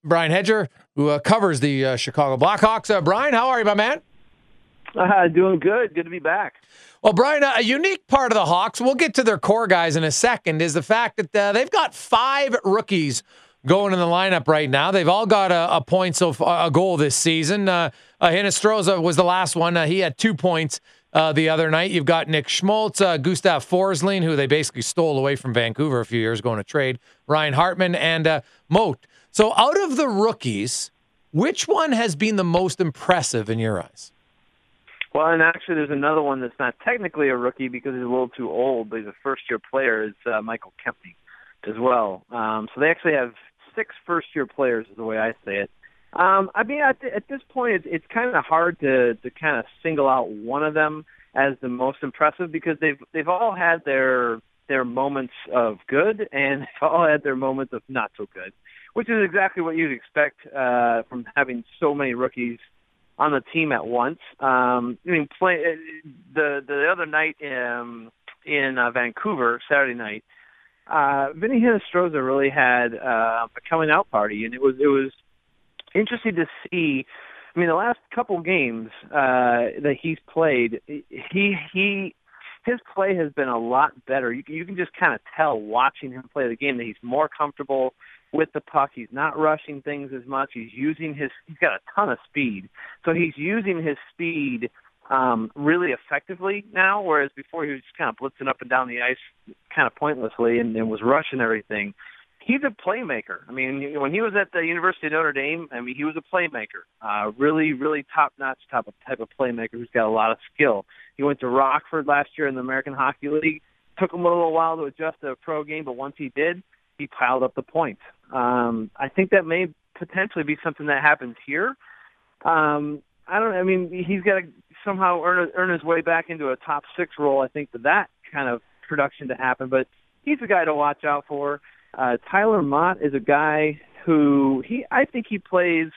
Brian Hedger, who covers the Chicago Blackhawks. Brian, how are you, my man? Doing good. Good to be back. Well, Brian, a unique part of the Hawks, we'll get to their core guys in a second, is the fact that they've got 5 rookies going in the lineup right now. They've all got a goal this season. Hinostroza was the last one. He had 2 points the other night. You've got Nick Schmaltz, Gustav Forsling, who they basically stole away from Vancouver a few years ago in a trade, Ryan Hartman, and Moat. So out of the rookies, which one has been the most impressive in your eyes? Well, and actually there's another one that's not technically a rookie because he's a little too old, but he's a first-year player. It's Michael Kempny as well. So they actually have 6 first-year players is the way I say it. I mean, at this point, it's kind of hard to kind of single out one of them as the most impressive because they've all had their moments of good and they've all had their moments of not so good, which is exactly what you'd expect from having so many rookies on the team at once. I mean, the other night in Vancouver, Saturday night, Vinny Hinostroza really had a coming out party, and it was interesting to see. I mean, the last couple games that he's played, his play has been a lot better. You can just kind of tell watching him play the game that he's more comfortable with the puck. He's not rushing things as much. He's got a ton of speed. So he's using his speed really effectively now, whereas before he was just kind of blitzing up and down the ice kind of pointlessly and was rushing everything. He's a playmaker. I mean, when he was at the University of Notre Dame, I mean, he was a playmaker. Really, really top-notch type of playmaker who's got a lot of skill. He went to Rockford last year in the American Hockey League. Took him a little while to adjust to a pro game, but once he did, he piled up the points. I think that may potentially be something that happens here. I mean, he's got to somehow earn his way back into a top 6 role, I think, for that kind of production to happen. But he's a guy to watch out for. Tyler Mott is a guy who I think he plays.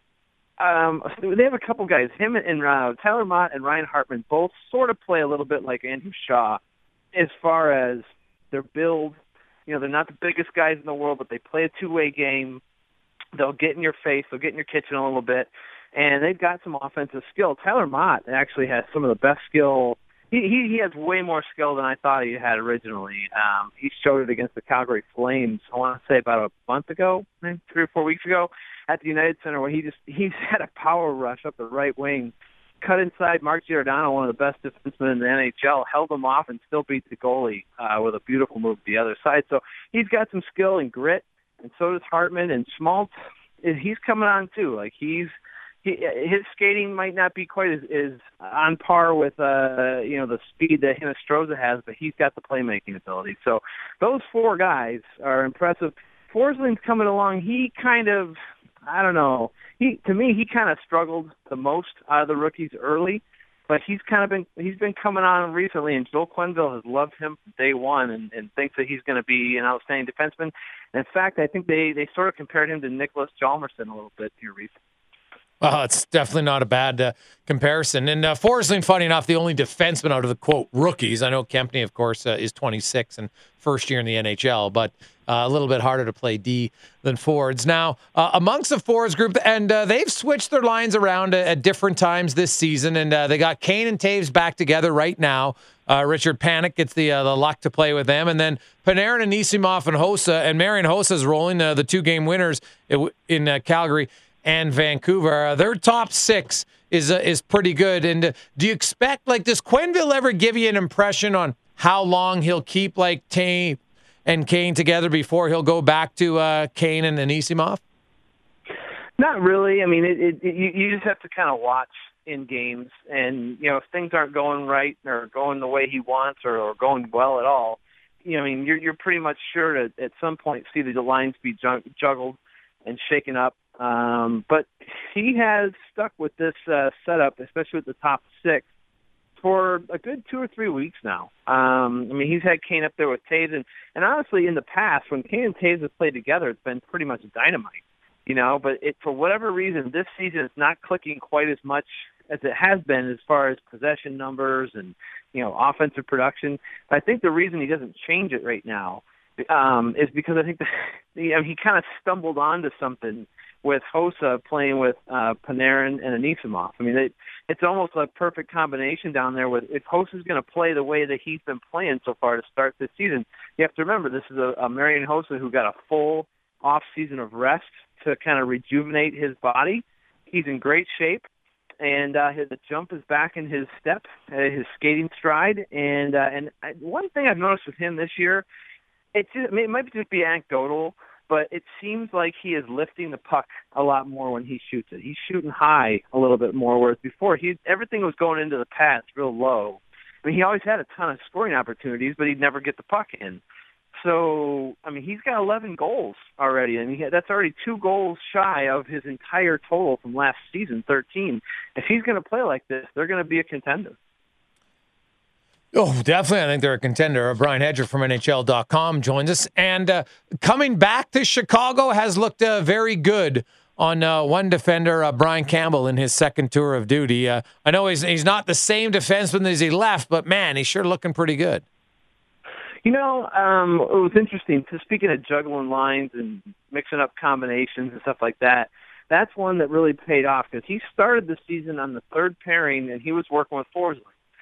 They have a couple guys. Him and Tyler Mott and Ryan Hartman both sort of play a little bit like Andrew Shaw as far as their build. You know, they're not the biggest guys in the world, but they play a two-way game. They'll get in your face. They'll get in your kitchen a little bit. And they've got some offensive skill. Tyler Mott actually has some of the best skill. He has way more skill than I thought he had originally. He showed it against the Calgary Flames, I want to say about a month ago, maybe 3 or 4 weeks ago, at the United Center, where he's had a power rush up the right wing, cut inside Mark Giordano, one of the best defensemen in the NHL, held him off and still beat the goalie with a beautiful move to the other side. So he's got some skill and grit, and so does Hartman. And Schmaltz, he's coming on too. Like his skating might not be quite as on par with the speed that Hinostroza has, but he's got the playmaking ability. So those 4 guys are impressive. Forsling's coming along. He kind of, I don't know. To me, he kind of struggled the most out of the rookies early, but he's been coming on recently, and Joel Quenneville has loved him from day one and thinks that he's going to be an outstanding defenseman. And in fact, I think they sort of compared him to Nicholas Hjalmarsson a little bit here recently. Well, it's definitely not a bad comparison. And Forsling, funny enough, the only defenseman out of the, quote, rookies. I know Kempny, of course, is 26 and first year in the NHL, but a little bit harder to play D than forwards. Now, amongst the forwards group, and they've switched their lines around at different times this season, and they got Kane and Taves back together right now. Richard Panik gets the luck to play with them. And then Panarin, Anisimov, and Hossa, and Marian Hossa's rolling, the 2-game winners in Calgary and Vancouver. Their top 6 is pretty good. And do you expect, does Quenneville ever give you an impression on how long he'll keep, Taves and Kane together before he'll go back to Kane and Anisimov? Not really. I mean, you just have to kind of watch in games. And, if things aren't going right or going the way he wants or going well at all, you're pretty much sure to, at some point, see the lines be juggled and shaken up. But he has stuck with this setup, especially with the top 6, for a good 2 or 3 weeks now. He's had Kane up there with Taves, and honestly, in the past, when Kane and Taves have played together, it's been pretty much dynamite, but for whatever reason, this season it's not clicking quite as much as it has been as far as possession numbers and, offensive production. But I think the reason he doesn't change it right now is because I think he kind of stumbled onto something with Hossa playing with Panarin and Anisimov. I mean, it's almost a perfect combination down there. With if Hossa's going to play the way that he's been playing so far to start this season, you have to remember this is a Marian Hossa who got a full off season of rest to kind of rejuvenate his body. He's in great shape, and the jump is back in his step, his skating stride. And one thing I've noticed with him this year, it might just be anecdotal, but it seems like he is lifting the puck a lot more when he shoots it. He's shooting high a little bit more, whereas before everything was going into the pads real low. I mean, he always had a ton of scoring opportunities, but he'd never get the puck in. So, I mean, he's got 11 goals already, and that's already 2 goals shy of his entire total from last season, 13. If he's going to play like this, they're going to be a contender. Oh, definitely. I think they're a contender. Brian Hedger from NHL.com joins us. And coming back to Chicago has looked very good on one defender, Brian Campbell, in his second tour of duty. I know he's not the same defenseman as he left, but, man, he's sure looking pretty good. You know, it was interesting. Speaking of juggling lines and mixing up combinations and stuff like that, that's one that really paid off because he started the season on the third pairing, and he was working with Forsling.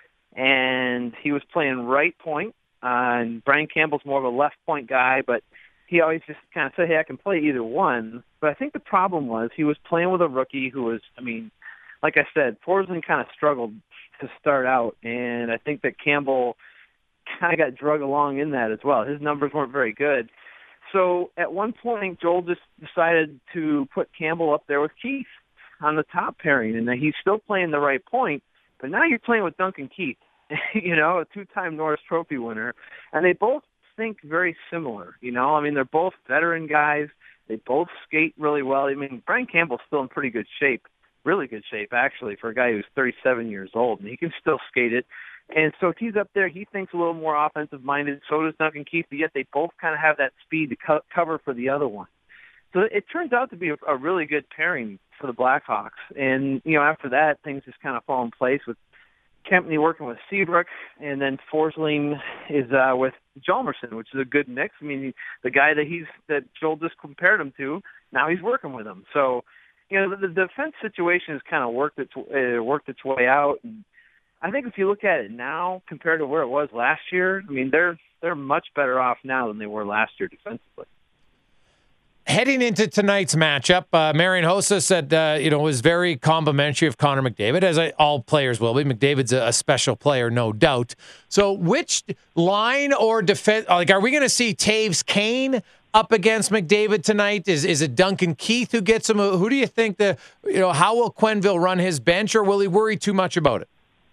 And he was playing right point. And Brian Campbell's more of a left point guy, but he always just kind of said, hey, I can play either one. But I think the problem was he was playing with a rookie who was, I mean, like I said, Forsling kind of struggled to start out, and I think that Campbell kind of got drug along in that as well. His numbers weren't very good. So at one point, Joel just decided to put Campbell up there with Keith on the top pairing, and he's still playing the right point, but now you're playing with Duncan Keith, you know, a 2-time Norris Trophy winner, and they both think very similar, you know. I mean, they're both veteran guys. They both skate really well. I mean, Brian Campbell's still in pretty good shape, really good shape, actually, for a guy who's 37 years old, and he can still skate it. And so if he's up there, he thinks a little more offensive-minded. So does Duncan Keith, but yet they both kind of have that speed to cover for the other one. So it turns out to be a really good pairing for the Blackhawks. And, you know, after that, things just kind of fall in place with Kempny working with Seabrook, and then Forsling is with Hjalmarsson, which is a good mix. I mean, the guy that Joel just compared him to, now he's working with him. So, you know, the defense situation has kind of worked its way out. And I think if you look at it now compared to where it was last year, I mean, they're much better off now than they were last year defensively. Heading into tonight's matchup, Marian Hossa said, was very complimentary of Connor McDavid, as all players will be. McDavid's a special player, no doubt. So which line or defense, are we going to see Taves Kane up against McDavid tonight? Is it Duncan Keith who gets him? Who do you think how will Quenneville run his bench, or will he worry too much about it?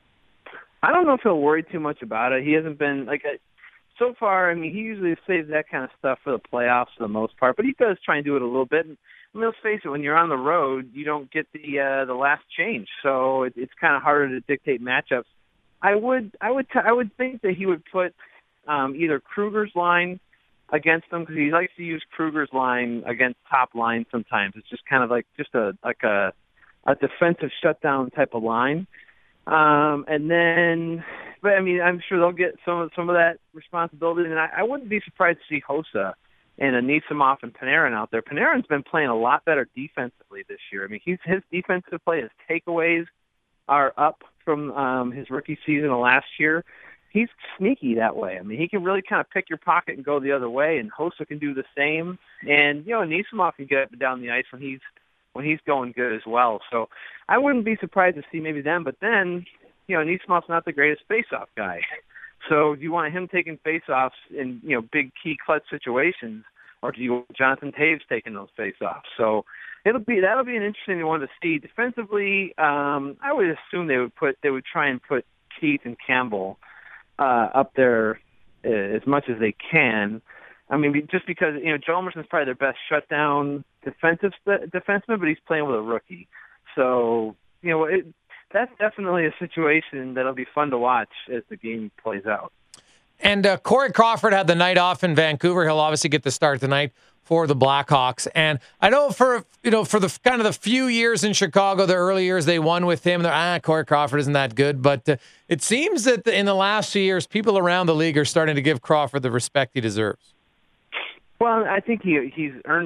I don't know if he'll worry too much about it. He hasn't been so far. I mean, he usually saves that kind of stuff for the playoffs for the most part, but he does try and do it a little bit. And I mean, let's face it, when you're on the road, you don't get the last change, so it's kind of harder to dictate matchups. I would think that he would put either Kruger's line against them, because he likes to use Kruger's line against top line sometimes. It's just kind of like just a defensive shutdown type of line. And then, but I mean, I'm sure they'll get some of that responsibility. And I wouldn't be surprised to see Hossa and Anisimov and Panarin out there. Panarin's been playing a lot better defensively this year. I mean, his defensive play, his takeaways are up from his rookie season of last year. He's sneaky that way. I mean, he can really kind of pick your pocket and go the other way, and Hossa can do the same. And, you know, Anisimov can get up and down the ice when he's going good as well. So I wouldn't be surprised to see maybe them. But then, you know, Niesimov's not the greatest face-off guy. So do you want him taking face-offs in, you know, big key clutch situations, or do you want Jonathan Taves taking those face-offs? So that'll be an interesting one to see. Defensively, I would assume they would try and put Keith and Campbell up there as much as they can. I mean, just because, you know, Hjalmarsson's probably their best shutdown defenseman, but he's playing with a rookie. So, you know, that's definitely a situation that'll be fun to watch as the game plays out. And Corey Crawford had the night off in Vancouver. He'll obviously get the start tonight for the Blackhawks. And I know for the kind of the few years in Chicago, the early years they won with him, Corey Crawford isn't that good. But it seems that in the last few years, people around the league are starting to give Crawford the respect he deserves. Well, I think he's earned it.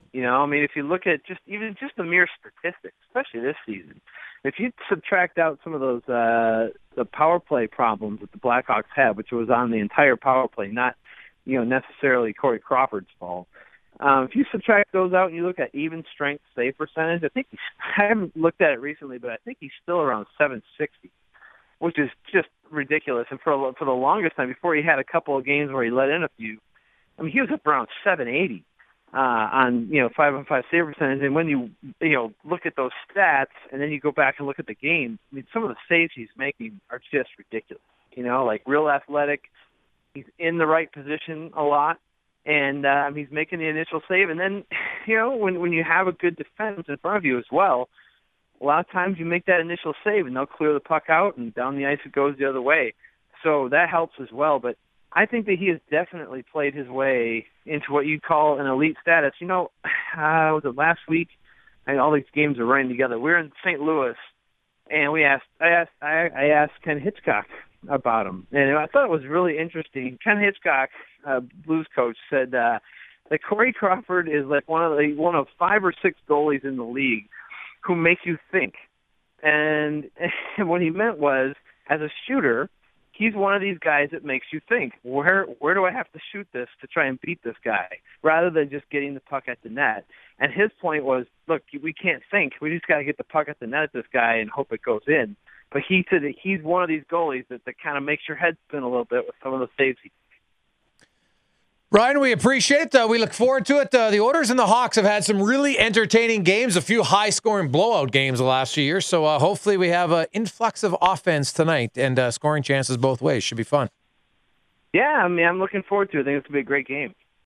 You know, I mean, if you look at just the mere statistics, especially this season, if you subtract out some of those the power play problems that the Blackhawks had, which was on the entire power play, not necessarily Corey Crawford's fault. If you subtract those out and you look at even strength save percentage, I haven't looked at it recently, but I think he's still around 760, which is just ridiculous. And for the longest time, before he had a couple of games where he let in a few, I mean, he was up around 780 on 5-on-5 save percentage. And when you look at those stats and then you go back and look at the games, I mean, some of the saves he's making are just ridiculous. Like real athletic. He's in the right position a lot, and he's making the initial save. And then, when you have a good defense in front of you as well, a lot of times you make that initial save, and they'll clear the puck out, and down the ice it goes the other way. So that helps as well. But I think that he has definitely played his way into what you'd call an elite status. Was it last week? All these games are running together. We were in St. Louis, and I asked Ken Hitchcock about him, and I thought it was really interesting. Ken Hitchcock, Blues coach, said that Corey Crawford is like one of 5 or 6 goalies in the league who make you think. And what he meant was, as a shooter, he's one of these guys that makes you think, where do I have to shoot this to try and beat this guy, rather than just getting the puck at the net. And his point was, look, we can't think. We just got to get the puck at the net at this guy and hope it goes in. But he said that he's one of these goalies that kind of makes your head spin a little bit with some of the saves he. Brian, we appreciate it. We look forward to it. The Oilers and the Hawks have had some really entertaining games, a few high-scoring blowout games the last few years. So hopefully we have an influx of offense tonight and scoring chances both ways. Should be fun. Yeah, I mean, I'm looking forward to it. I think it's going to be a great game.